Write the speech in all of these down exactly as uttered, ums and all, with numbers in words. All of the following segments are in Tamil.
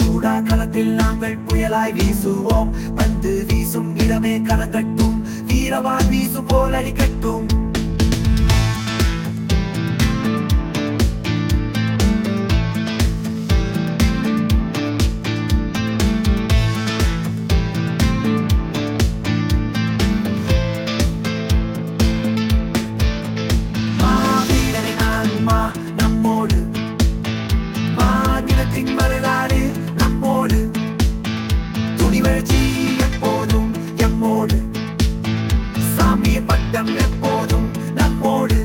சூடா களத்தில் நாங்கள் புயலாய் வீசுவோம். வந்து வீசும் இடமே கலங்கட்டும், வீரவான் வீசு போல் அடிக்கட்டும். வரலாறு நம்மோடு, துணிவழ்ச்சி எப்போதும் எம்மோடு, சாமிய பட்டம் எப்போதும் நம்மோடு.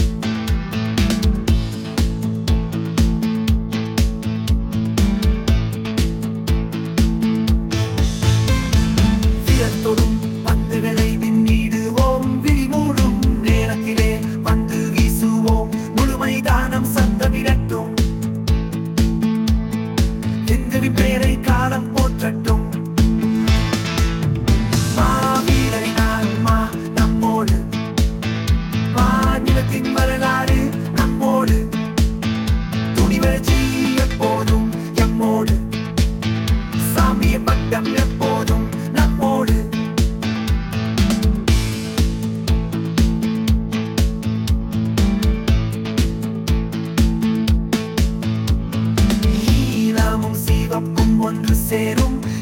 சிரத்தொடும் பந்துகளை விண்ணிடுவோம், விழிமூடும் நேரத்திலே வந்து வீசுவோம். முழு மைதானம் சத்தமிடட்டும், எங்களின் பெயரை காலம் போற்றட்டும். மாவீரரின் ஆன்மா நம்மோடு, மாநிலத்தின் வரலாறு நம்மோடு, துணிவழ்ச்சி எப்போதும் எம்மோடு, சாமிய பட்டம் எப்போதும் நம்மோடு. நீலமும் சிவப்பும் ஒன்று சேரும்,